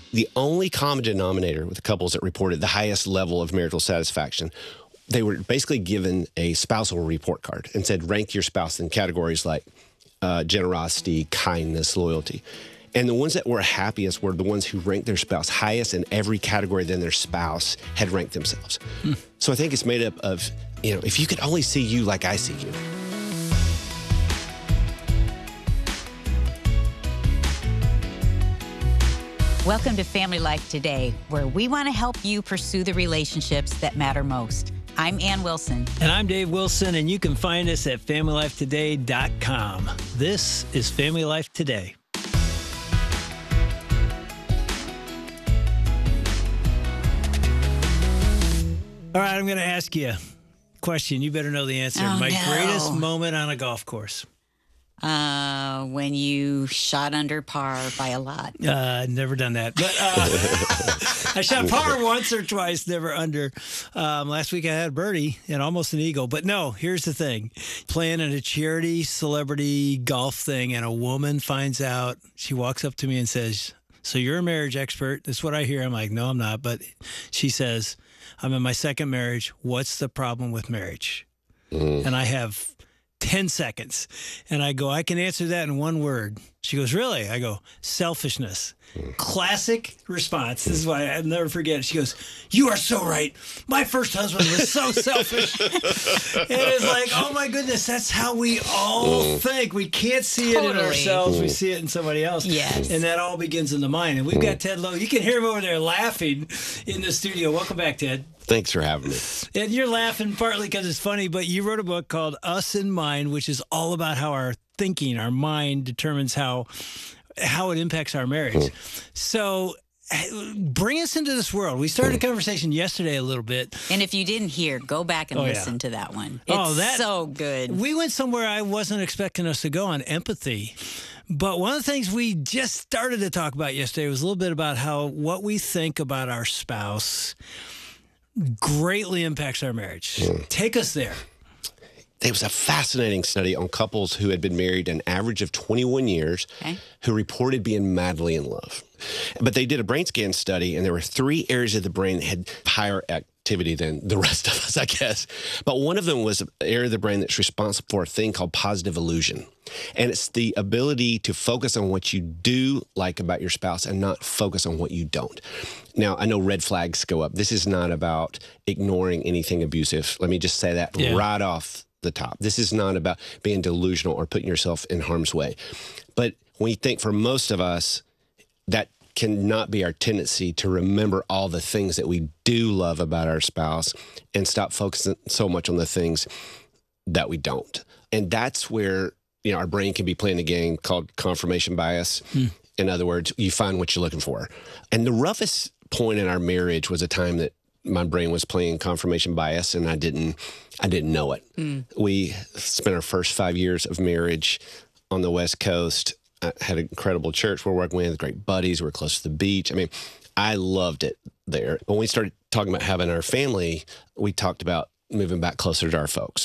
the only common denominator with the couples that reported the highest level of marital satisfaction, they were basically given a spousal report card and said, rank your spouse in categories like generosity, kindness, loyalty. And the ones that were happiest were the ones who ranked their spouse highest in every category than their spouse had ranked themselves. So I think it's made up of, if you could only see you like I see you. Welcome to Family Life Today, where we want to help you pursue the relationships that matter most. I'm Ann Wilson. And I'm Dave Wilson, and you can find us at FamilyLifeToday.com. This is Family Life Today. All right, I'm going to ask you a question. You better know the answer. Greatest moment on a golf course. When you shot under par by a lot. Never done that. But I shot par once or twice, never under. Last week I had a birdie and almost an eagle. But no, here's the thing. Playing in a charity celebrity golf thing, and a woman finds out. She walks up to me and says, "So you're a marriage expert." That's what I hear. I'm like, "No, I'm not." But she says, "I'm in my second marriage. What's the problem with marriage?" And I have 10 seconds. And I go, "I can answer that in one word." She goes, "Really?" I go, "Selfishness." Classic response. This is why I'll never forget it. She goes, "You are so right. My first husband was so selfish." And it's like, oh my goodness, that's how we all think. We can't see it in ourselves. We see it in somebody else. Yes. And that all begins in the mind. And we've got Ted Lowe. You can hear him over there laughing in the studio. Welcome back, Ted. Thanks for having me. And you're laughing partly because it's funny, but you wrote a book called Us in Mind, which is all about how our thinking, our mind determines how it impacts our marriage. So bring us into this world. We started a conversation yesterday a little bit. And if you didn't hear, go back and listen to that one. It's so good. We went somewhere I wasn't expecting us to go on, empathy. But one of the things we just started to talk about yesterday was a little bit about how what we think about our spouse greatly impacts our marriage. Take us there. There was a fascinating study on couples who had been married an average of 21 years who reported being madly in love. But they did a brain scan study, and there were 3 areas of the brain that had higher activity than the rest of us, I guess. But one of them was an area of the brain that's responsible for a thing called positive illusion. And it's the ability to focus on what you do like about your spouse and not focus on what you don't. Now, I know red flags go up. This is not about ignoring anything abusive. Let me just say that right off the top. This is not about being delusional or putting yourself in harm's way. But when you think for most of us, that cannot be our tendency to remember all the things that we do love about our spouse and stop focusing so much on the things that we don't. And that's where, our brain can be playing a game called confirmation bias. In other words, you find what you're looking for. And the roughest point in our marriage was a time that my brain was playing confirmation bias, and I didn't know it. We spent our first 5 years of marriage on the West Coast. I had an incredible church we're working with, great buddies. We're close to the beach. I mean, I loved it there. When we started talking about having our family, we talked about moving back closer to our folks.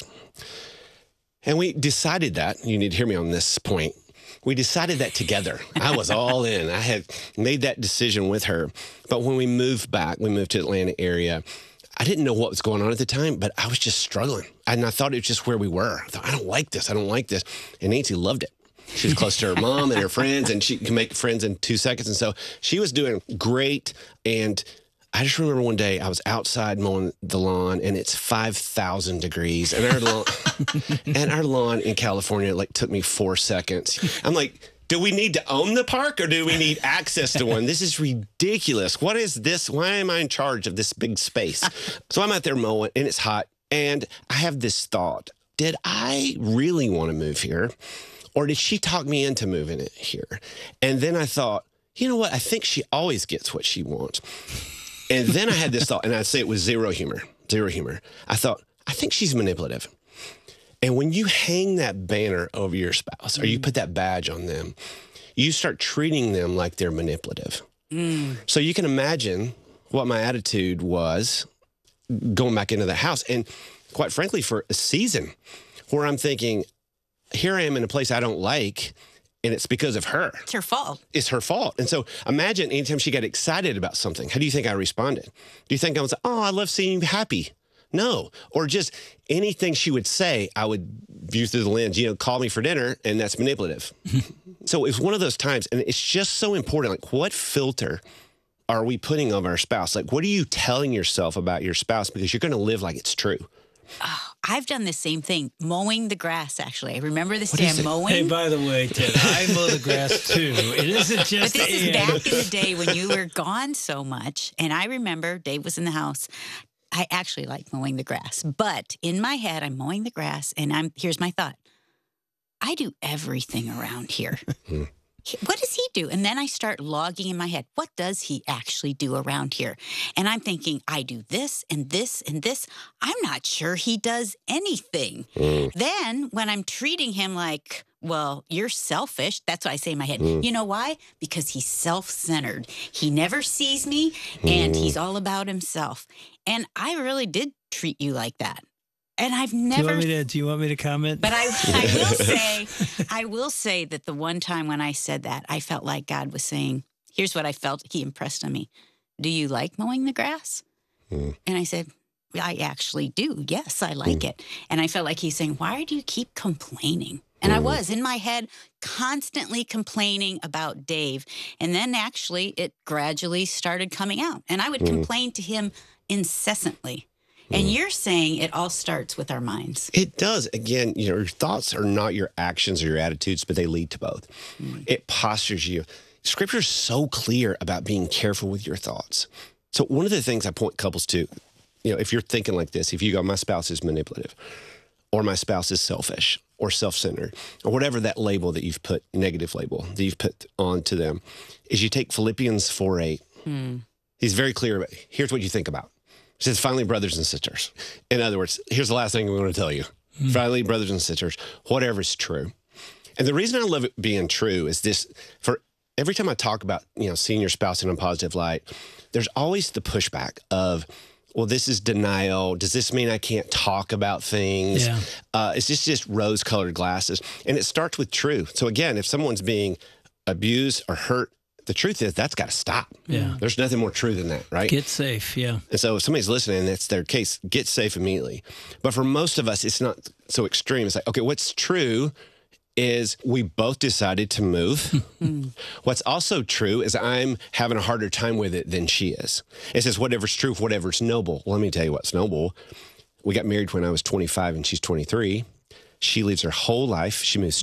And we decided that, you need to hear me on this point, we decided that together. I was all in. I had made that decision with her. But when we moved back, we moved to the Atlanta area, I didn't know what was going on at the time, but I was just struggling. And I thought it was just where we were. I thought, I don't like this. And Nancy loved it. She was close to her mom and her friends, and she can make friends in 2 seconds. And so she was doing great. And I just remember one day I was outside mowing the lawn, and it's 5,000 degrees. And our lawn in California took me 4 seconds. I'm like, do we need to own the park, or do we need access to one? This is ridiculous. What is this? Why am I in charge of this big space? So I'm out there mowing, and it's hot. And I have this thought. Did I really want to move here? Or did she talk me into moving it here? And then I thought, you know what? I think she always gets what she wants. And then I had this thought, and I'd say it was zero humor. I thought, I think she's manipulative. And when you hang that banner over your spouse, or you put that badge on them, you start treating them like they're manipulative. So you can imagine what my attitude was going back into the house. And quite frankly, for a season where I'm thinking, here I am in a place I don't like, and it's because of her. It's her fault. It's her fault. And so imagine anytime she got excited about something, how do you think I responded? Do you think I was like, oh, I love seeing you happy? No. Or just anything she would say, I would view through the lens, call me for dinner, and that's manipulative. So it's one of those times, and it's just so important. Like, what filter are we putting on our spouse? Like, what are you telling yourself about your spouse? Because you're going to live like it's true. Oh, I've done the same thing, mowing the grass, actually. I remember this day I'm mowing. Hey, by the way, Ted, I mow the grass too. It isn't just But this is back in the day when you were gone so much. And I remember Dave was in the house. I actually like mowing the grass. But in my head, I'm mowing the grass, and here's my thought. I do everything around here. What does he do? And then I start logging in my head, what does he actually do around here? And I'm thinking, I do this and this and this. I'm not sure he does anything. Then when I'm treating him like, well, you're selfish, that's what I say in my head. You know why? Because he's self-centered. He never sees me, and he's all about himself. And I really did treat you like that. And I've never. Do you want me to comment? But I will say that the one time when I said that, I felt like God was saying, here's what I felt He impressed on me. Do you like mowing the grass? And I said, I actually do. Yes, I like it. And I felt like He's saying, why do you keep complaining? And I was in my head constantly complaining about Dave. And then actually it gradually started coming out. And I would complain to him incessantly. And you're saying it all starts with our minds. It does. Again, your thoughts are not your actions or your attitudes, but they lead to both. It postures you. Scripture is so clear about being careful with your thoughts. So one of the things I point couples to, if you're thinking like this, if you go, my spouse is manipulative, or my spouse is selfish or self-centered, or whatever that label that you've put, negative label that you've put onto them, is you take Philippians 4:8. He's very clear about, here's what you think about. He says, finally, brothers and sisters. In other words, here's the last thing we want to tell you. Finally, brothers and sisters, whatever is true. And the reason I love it being true is this, for every time I talk about, seeing your spouse in a positive light, there's always the pushback of, well, this is denial. Does this mean I can't talk about things? Yeah. It's just rose-colored glasses. And it starts with true. So again, if someone's being abused or hurt, the truth is that's got to stop. Yeah. There's nothing more true than that, right? Get safe, yeah. And so if somebody's listening and that's their case, get safe immediately. But for most of us, it's not so extreme. It's like, okay, what's true is we both decided to move. What's also true is I'm having a harder time with it than she is. It says whatever's true, whatever's noble. Well, let me tell you what's noble. We got married when I was 25 and she's 23. She lives her whole life. She moves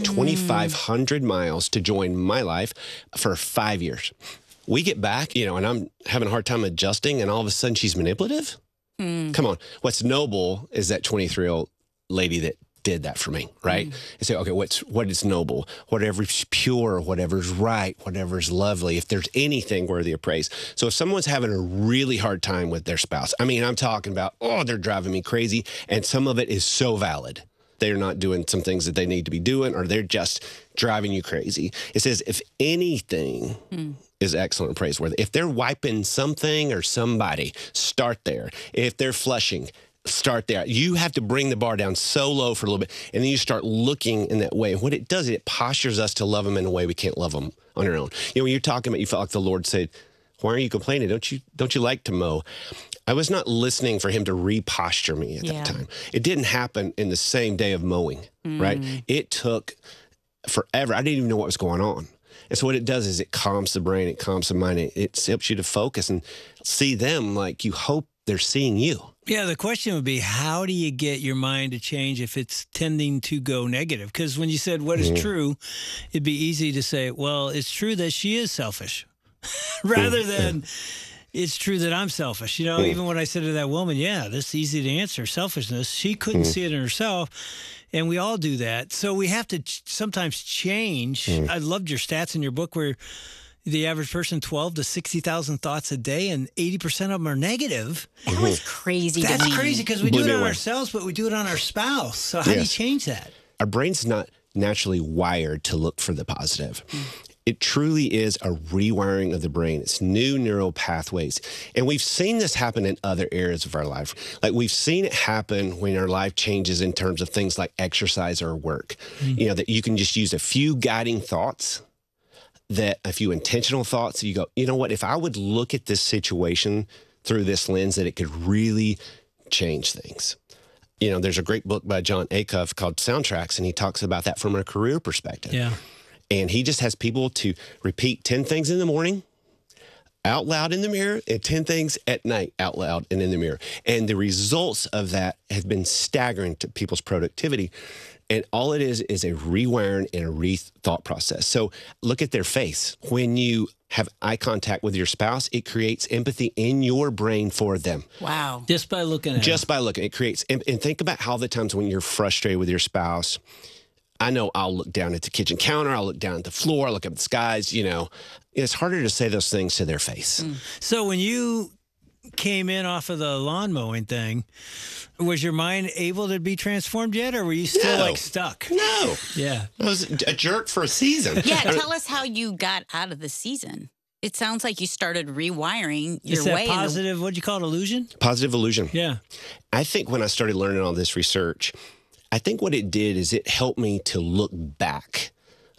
2,500 miles to join my life for 5 years. We get back, and I'm having a hard time adjusting, and all of a sudden she's manipulative? Come on. What's noble is that 23-year-old lady that did that for me, right? And say, okay, what is noble? Whatever's pure, whatever's right, whatever's lovely, if there's anything worthy of praise. So if someone's having a really hard time with their spouse, I'm talking about, they're driving me crazy, and some of it is so valid. They're not doing some things that they need to be doing, or they're just driving you crazy. It says, if anything is excellent and praiseworthy, if they're wiping something or somebody, start there. If they're flushing, start there. You have to bring the bar down so low for a little bit, and then you start looking in that way. And what it does, it postures us to love them in a way we can't love them on our own. When you're talking about, you felt like the Lord said, why are you complaining? Don't you like to mow? I was not listening for him to reposture me at that time. It didn't happen in the same day of mowing, right? It took forever. I didn't even know what was going on. And so what it does is it calms the brain, it calms the mind, it helps you to focus and see them like you hope they're seeing you. Yeah, the question would be, how do you get your mind to change if it's tending to go negative? Because when you said what is true, it'd be easy to say, well, it's true that she is selfish, rather than it's true that I'm selfish. Even when I said to that woman, this is easy to answer, selfishness, she couldn't see it in herself. And we all do that. So we have to sometimes change. I loved your stats in your book where the average person 12 to 60,000 thoughts a day, and 80% of them are negative. That was crazy to me. That's crazy because we do it on ourselves, but we do it on our spouse. So how do you change that? Our brain's not naturally wired to look for the positive. It truly is a rewiring of the brain. It's new neural pathways. And we've seen this happen in other areas of our life. Like we've seen it happen when our life changes in terms of things like exercise or work. You know, that you can just use a few guiding thoughts, that a few intentional thoughts. You go, you know what, if I would look at this situation through this lens, that it could really change things. You know, there's a great book by Jon Acuff called Soundtracks, and he talks about that from a career perspective. Yeah. And he just has people to repeat 10 things in the morning out loud in the mirror and 10 things at night out loud and in the mirror. And the results of that have been staggering to people's productivity. And all it is a rewiring and a rethought process. So look at their face. When you have eye contact with your spouse, it creates empathy in your brain for them. Wow. Just by looking at Just by looking, it creates, and think about how the times when you're frustrated with your spouse. I know I'll look down at the kitchen counter, I'll look down at the floor, I'll look up at the skies, you know. It's harder to say those things to their face. So when you came in off of the lawn mowing thing, was your mind able to be transformed yet, or were you still No. like stuck? No. Yeah. I was a jerk for a season. Yeah, tell us how you got out of the season. It sounds like you started rewiring your Is that way. positive, what'd you call it, illusion? Positive illusion. Yeah. I think when I started learning all this research, I think what it did is it helped me to look back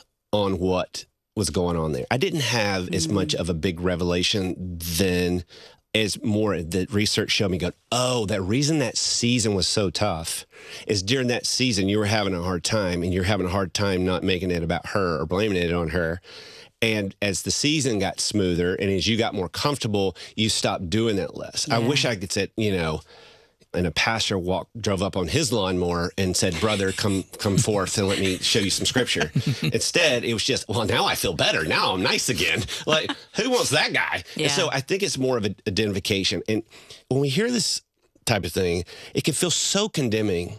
on what was going on there. I didn't have as much of a big revelation then, as more the research showed me going, oh, that reason that season was so tough is during that season you were having a hard time, and you're having a hard time not making it about her or blaming it on her. And as the season got smoother and as you got more comfortable, you stopped doing that less. I wish I could say, you know, and a pastor drove up on his lawnmower and said, brother, come forth and let me show you some scripture. Instead, it was just, well, now I feel better. Now I'm nice again. Like, who wants that guy? Yeah. And so I think it's more of an identification. And when we hear this type of thing, it can feel so condemning.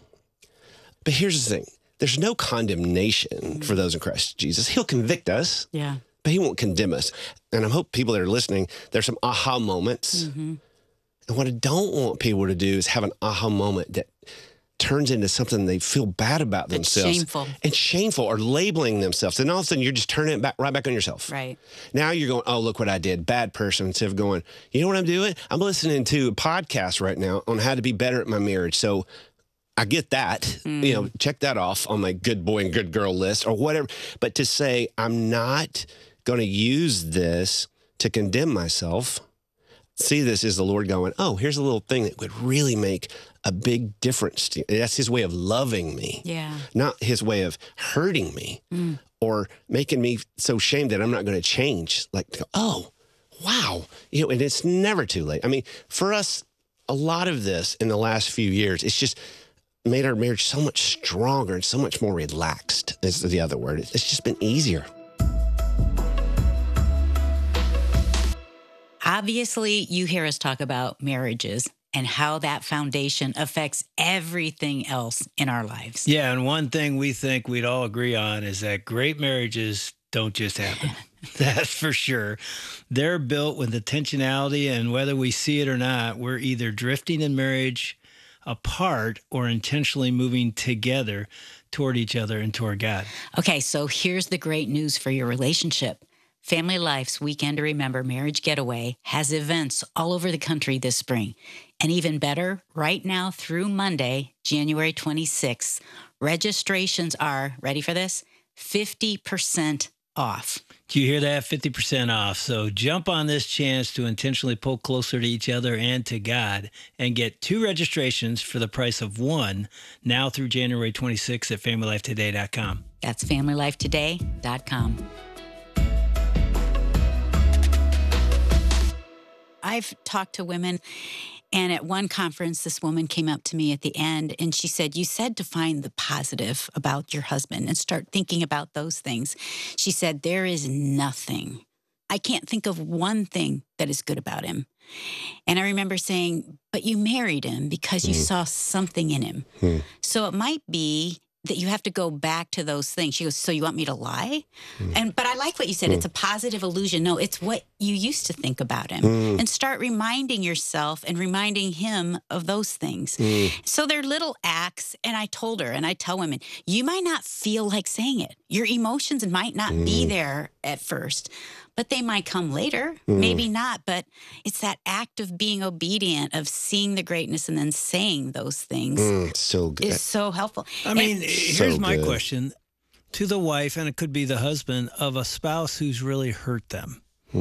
But here's the thing. There's no condemnation for those in Christ Jesus. He'll convict us, Yeah. but he won't condemn us. And I hope people that are listening, there's some aha moments. And what I don't want people to do is have an aha moment that turns into something they feel bad about themselves. Shameful. And shameful, or labeling themselves. And all of a sudden, you're just turning it right back on yourself. Right. Now you're going, oh, look what I did. Bad person. Instead of going, you know what I'm doing? I'm listening to a podcast right now on how to be better at my marriage. So I get that. You know, check that off on my good boy and good girl list or whatever. But to say, I'm not going to use this to condemn myself. See this as the Lord going, oh, here's a little thing that would really make a big difference to you. That's his way of loving me. Yeah. Not his way of hurting me or making me so shamed that I'm not going to change. Like, oh, wow. You know, and it's never too late. I mean, for us, a lot of this in the last few years, it's just made our marriage so much stronger and so much more relaxed is the other word. It's just been easier. Obviously, you hear us talk about marriages and how that foundation affects everything else in our lives. Yeah, and one thing we think we'd all agree on is that great marriages don't just happen. That's for sure. They're built with intentionality, and whether we see it or not, we're either drifting in marriage apart or intentionally moving together toward each other and toward God. Okay, so here's the great news for your relationship. Family Life's Weekend to Remember Marriage Getaway has events all over the country this spring. And even better, right now through Monday, January 26th, registrations are, ready for this, 50% off. Do you hear that? 50% off. So jump on this chance to intentionally pull closer to each other and to God and get 2 registrations for the price of 1 now through January 26th at FamilyLifeToday.com. That's FamilyLifeToday.com. I've talked to women, and at one conference, this woman came up to me at the end, and she said, you said to find the positive about your husband and start thinking about those things. She said, there is nothing. I can't think of one thing that is good about him. And I remember saying, but you married him because you saw something in him. So it might be that you have to go back to those things. She goes, so you want me to lie? But I like what you said. It's a positive illusion. No, it's what you used to think about him. And start reminding yourself and reminding him of those things. So they're little acts. And I told her, and I tell women, you might not feel like saying it. Your emotions might not be there at first, but they might come later. Maybe not, but it's that act of being obedient, of seeing the greatness and then saying those things. So good. Is so helpful. I mean, here's my good. question to the wife, and it could be the husband, of a spouse who's really hurt them.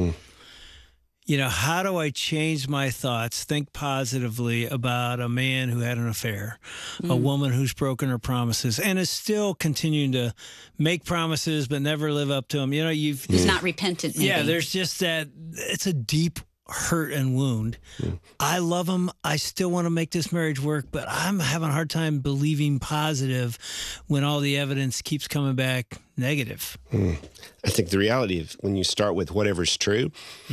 You know, how do I change my thoughts, think positively about a man who had an affair, a woman who's broken her promises and is still continuing to make promises but never live up to them? You know, Who's not repentant, maybe. Yeah, there's just that, it's a deep hurt and wound. I love him. I still want to make this marriage work, but I'm having a hard time believing positive when all the evidence keeps coming back negative. I think the reality of when you start with whatever's true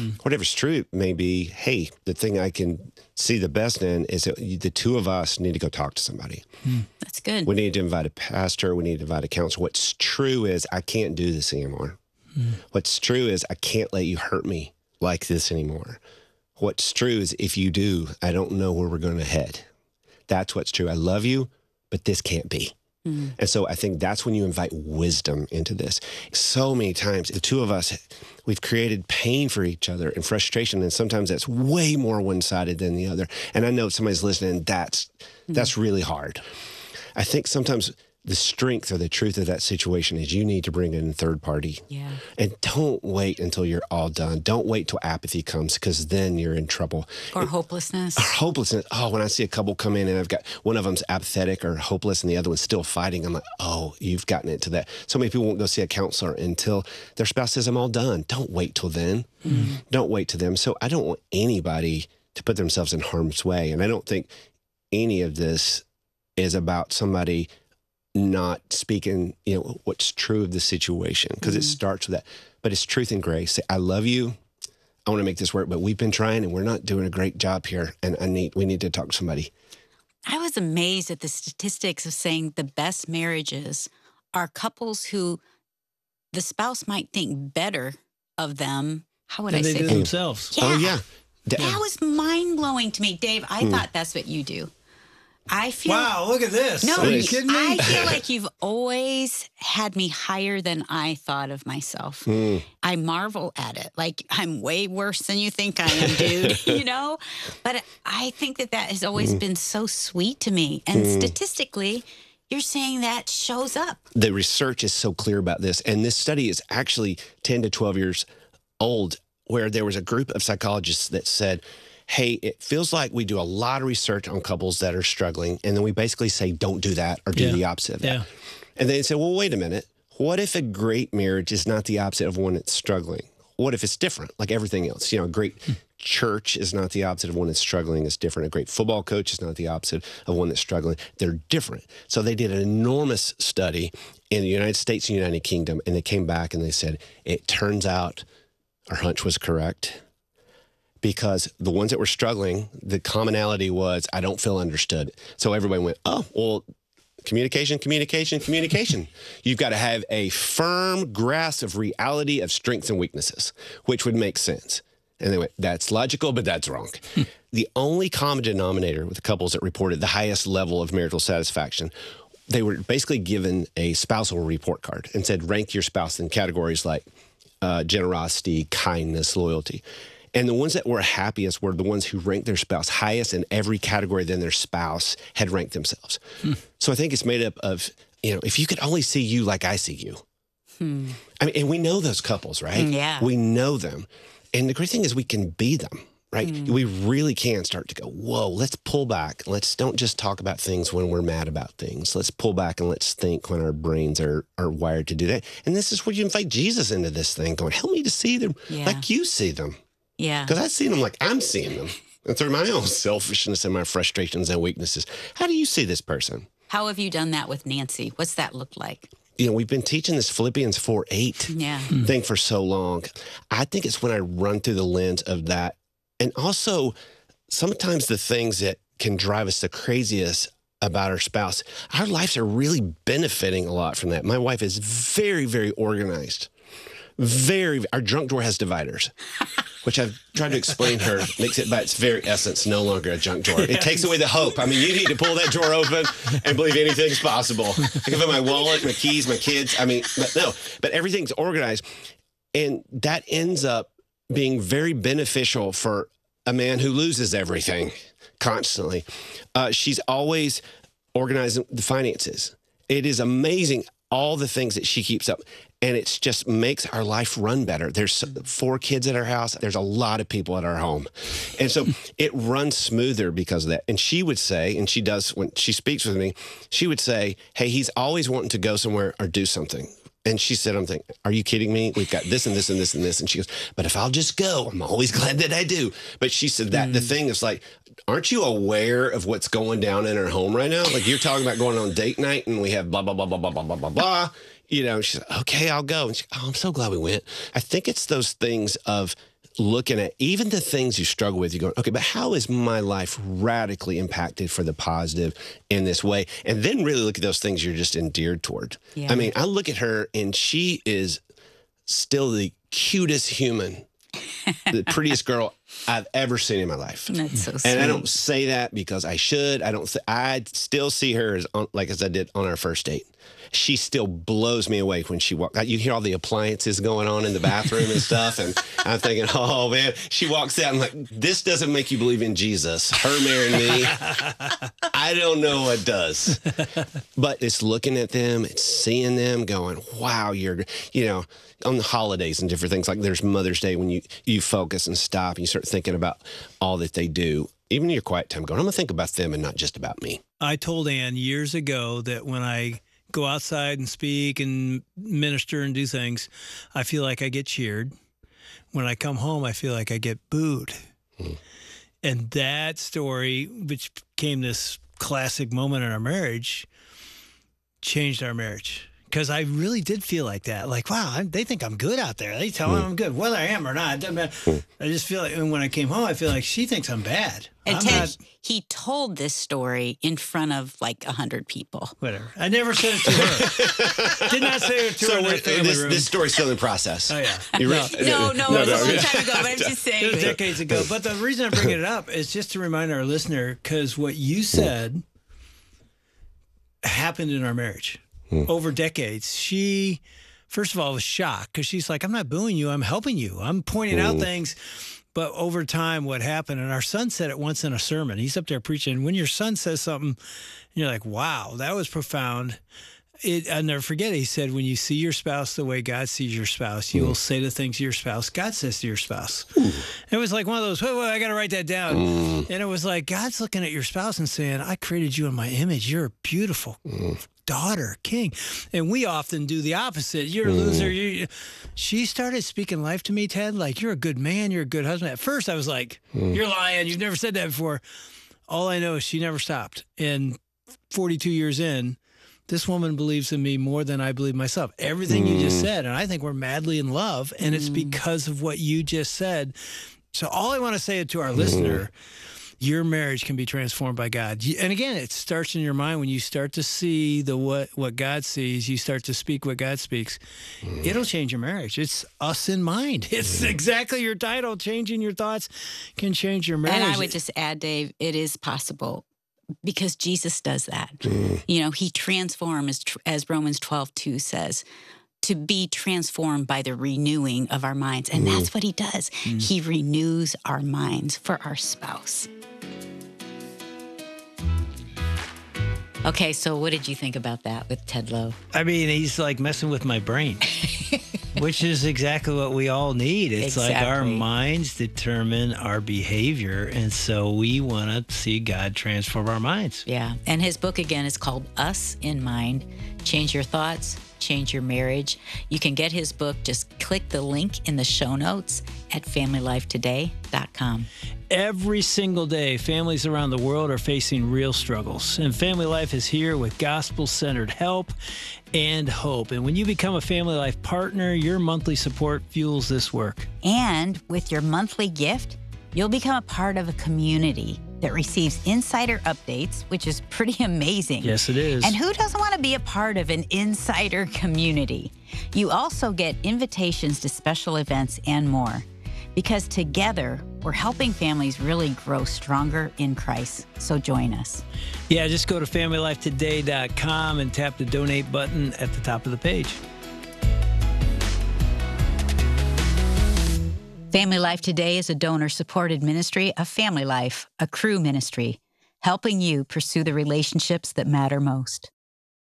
may be, hey, the thing I can see the best in is that the two of us need to go talk to somebody. That's good. We need to invite a pastor. We need to invite a counselor. What's true is I can't do this anymore. What's true is I can't let you hurt me like this anymore. What's true is if you do, I don't know where we're going to head. That's what's true. I love you, but this can't be. And so I think that's when you invite wisdom into this. So many times, the two of us, we've created pain for each other and frustration, and sometimes that's way more one-sided than the other. And I know if somebody's listening, that's really hard. I think sometimes the strength or the truth of that situation is you need to bring in a third party. Yeah. And don't wait until you're all done. Don't wait till apathy comes, because then you're in trouble. Or hopelessness. Hopelessness. Oh, when I see a couple come in and I've got one of them's apathetic or hopeless and the other one's still fighting, I'm like, oh, you've gotten into that. So many people won't go see a counselor until their spouse says, I'm all done. Don't wait till then. Don't wait till them. So I don't want anybody to put themselves in harm's way. And I don't think any of this is about somebody not speaking, you know, what's true of the situation, because it starts with that. But it's truth and grace. Say, I love you. I want to make this work, but we've been trying and we're not doing a great job here. And we need to talk to somebody. I was amazed at the statistics of saying the best marriages are couples who the spouse might think better of them. How would I say they do that? themselves. Oh, yeah. That was mind-blowing to me. Dave, I thought that's what you do. I feel. Wow, look at this. No, Are you kidding me? I feel like you've always had me higher than I thought of myself. I marvel at it. Like, I'm way worse than you think I am, dude, you know? But I think that has always been so sweet to me. And statistically, you're saying that shows up. The research is so clear about this. And this study is actually 10 to 12 years old, where there was a group of psychologists that said, hey, it feels like we do a lot of research on couples that are struggling, and then we basically say, don't do that or do the opposite of that. Yeah. And then they say, well, wait a minute. What if a great marriage is not the opposite of one that's struggling? What if it's different, like everything else? You know, a great church is not the opposite of one that's struggling. It's different. A great football coach is not the opposite of one that's struggling. They're different. So they did an enormous study in the United States and United Kingdom, and they came back and they said, it turns out our hunch was correct. Because the ones that were struggling, the commonality was, I don't feel understood. So everybody went, oh, well, communication. You've got to have a firm grasp of reality of strengths and weaknesses, which would make sense. And they went, that's logical, but that's wrong. The only common denominator with the couples that reported the highest level of marital satisfaction, they were basically given a spousal report card and said, rank your spouse in categories like generosity, kindness, loyalty. And the ones that were happiest were the ones who ranked their spouse highest in every category than their spouse had ranked themselves. So I think it's made up of, you know, if you could only see you like I see you. I mean, and we know those couples, right? Yeah. We know them. And the great thing is we can be them, right? We really can start to go, whoa, let's pull back. Let's don't just talk about things when we're mad about things. Let's pull back and let's think when our brains are wired to do that. And this is where you invite Jesus into this thing, going, help me to see them like you see them. Yeah. Because I see them like I'm seeing them. And through my own selfishness and my frustrations and weaknesses. How do you see this person? How have you done that with Nancy? What's that look like? You know, we've been teaching this Philippians 4:8 thing for so long. I think it's when I run through the lens of that. And also, sometimes the things that can drive us the craziest about our spouse, our lives are really benefiting a lot from that. My wife is very, very organized. Our junk drawer has dividers, which I've tried to explain to her, makes it by its very essence no longer a junk drawer. It takes away the hope. I mean, you need to pull that drawer open and believe anything's possible. I can put my wallet, my keys, my kids. I mean, but everything's organized. And that ends up being very beneficial for a man who loses everything constantly. She's always organizing the finances. It is amazing all the things that she keeps up. And it just makes our life run better. There's 4 kids at our house. There's a lot of people at our home. And so it runs smoother because of that. And she would say, and she does when she speaks with me, she would say, hey, he's always wanting to go somewhere or do something. And she said, I'm thinking, are you kidding me? We've got this and this and this and this. And she goes, but if I'll just go, I'm always glad that I do. But she said that the thing is like, aren't you aware of what's going down in our home right now? Like you're talking about going on date night and we have blah, blah, blah, blah, blah, blah, blah, blah, blah. You know, she's like, okay, I'll go. And she, oh, I'm so glad we went. I think it's those things of looking at even the things you struggle with. You go, okay, but how is my life radically impacted for the positive in this way? And then really look at those things you're just endeared toward. Yeah. I mean, I look at her and she is still the cutest human, the prettiest girl I've ever seen in my life. That's so sweet. And I don't say that because I should. I still see her as I did on our first date. She still blows me away when she walks. You hear all the appliances going on in the bathroom and stuff, and I'm thinking, oh, man. She walks out and like, this doesn't make you believe in Jesus. Her marrying me, I don't know what does. But it's looking at them, it's seeing them going, wow, you're, on the holidays and different things. Like there's Mother's Day when you focus and stop and you start thinking about all that they do. Even in your quiet time going, I'm going to think about them and not just about me. I told Ann years ago that when I go outside and speak and minister and do things, I feel like I get cheered. When I come home, I feel like I get booed. And that story, which became this classic moment in our marriage, changed our marriage. Because I really did feel like that. Like, wow, they think I'm good out there. They tell me I'm good, whether I am or not. It doesn't matter. I just feel like, and when I came home, I feel like she thinks I'm bad. And Ted, he told this story in front of like 100 people. Whatever. I never said it to her. Did not say it to her in the family room. This story's still in process. Oh, yeah. No, it was a long time ago, but I'm just saying. It was decades ago. But the reason I'm bringing it up is just to remind our listener, because what you said happened in our marriage. Over decades, she, first of all, was shocked because she's like, I'm not booing you. I'm helping you. I'm pointing out things. But over time, what happened, and our son said it once in a sermon. He's up there preaching. When your son says something, you're like, wow, that was profound. I'll never forget it. He said, when you see your spouse the way God sees your spouse, you will say the things your spouse, God says to your spouse. It was like one of those, I got to write that down. And it was like, God's looking at your spouse and saying, I created you in my image. You're a beautiful daughter, king. And we often do the opposite. You're a loser. She started speaking life to me, Ted, like, you're a good man. You're a good husband. At first, I was like, you're lying. You've never said that before. All I know is she never stopped. And 42 years in, this woman believes in me more than I believe myself. Everything you just said, and I think we're madly in love, and it's because of what you just said. So all I want to say to our listener, your marriage can be transformed by God. And again, it starts in your mind. When you start to see what God sees, you start to speak what God speaks, it'll change your marriage. It's us in mind. It's exactly your title. Changing your thoughts can change your marriage. And I would just add, Dave, it is possible. Because Jesus does that. He transforms, as Romans 12:2 says, to be transformed by the renewing of our minds. And that's what he does. He renews our minds for our spouse. Okay, so what did you think about that with Ted Lowe? I mean, he's like messing with my brain, which is exactly what we all need. It's like our minds determine our behavior, and so we want to see God transform our minds. Yeah, and his book, again, is called Us in Mind. Change your thoughts, change your marriage. You can get his book. Just click the link in the show notes at familylifetoday.com. Every single day, families around the world are facing real struggles, and Family Life is here with gospel-centered help and hope. And when you become a Family Life partner, your monthly support fuels this work. And with your monthly gift, you'll become a part of a community that receives insider updates, which is pretty amazing. Yes, it is. And who doesn't want to be a part of an insider community? You also get invitations to special events and more. Because together, we're helping families really grow stronger in Christ. So join us. Yeah, just go to FamilyLifeToday.com and tap the donate button at the top of the page. Family Life Today is a donor-supported ministry of Family Life, a Cru ministry, helping you pursue the relationships that matter most.